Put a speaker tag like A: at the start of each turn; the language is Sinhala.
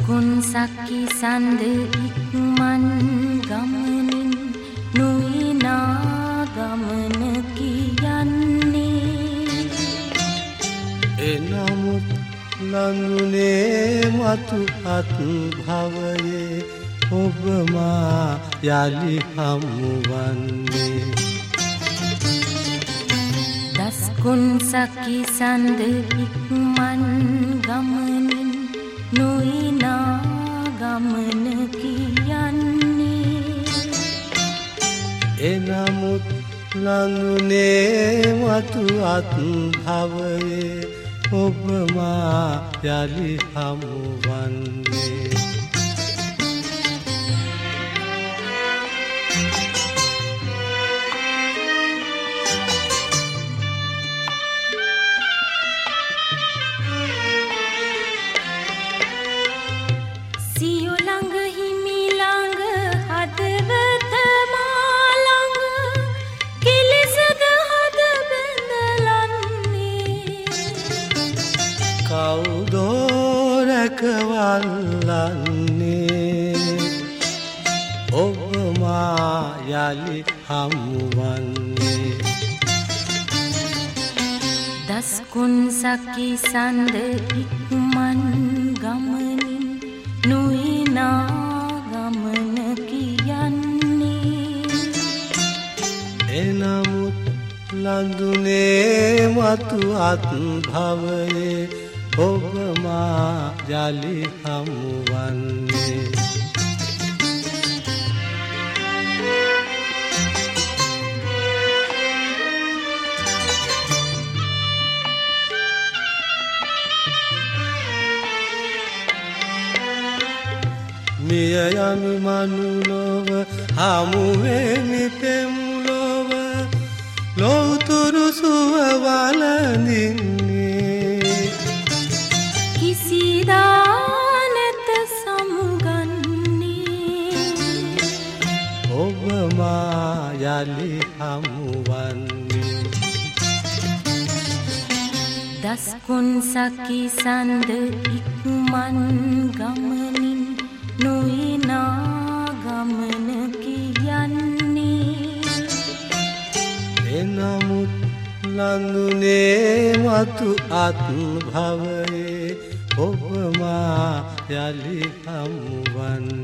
A: දස්කුන් සකි සඳ ඉක්මන් ගමනින් නොයිනා ගමන කියන්නේ
B: එනමුත් නඳුනේ මතු අත් භවයේ ඔබ මා යලි හමුවන්නේ
A: දස්කුන් සකි සඳ ඉක්මන් ගමනින් නොයිනා ගමන කියන්නේ
B: එනමුත් නඳුනේ මතු අත් භවයේ ඔබ මා යලි හමුවන්නේ කවුදෝරකවල්ලන්නේ ඔබ මා යලි හමුවන්නේ
A: දස්කුන් සකි සඳ ඉක්මන් ගමනින් නොයිනා ගමන කියන්නේ
B: එනමුත් ලඳුනේ මතු අත් භවයේ ඔබ මා යලි හමුවන්නේ මිය යමි මනුලොව හමුවෙමි පෙම්ලොව ලෝතුරු සුව වළඳින්නේ
A: කිසිදා නැත සමුගන්නේ
B: ඔබ මා යලි හමුවන්නේ
A: දස්කුන් සකි සඳ ඉක්මන් ගමනින් නොයිනා ගමන කියන්නේ
B: එනමුත් ලඳුනේ මතු අත් භවයේ ඔබ මා යලි හමුවන්නේ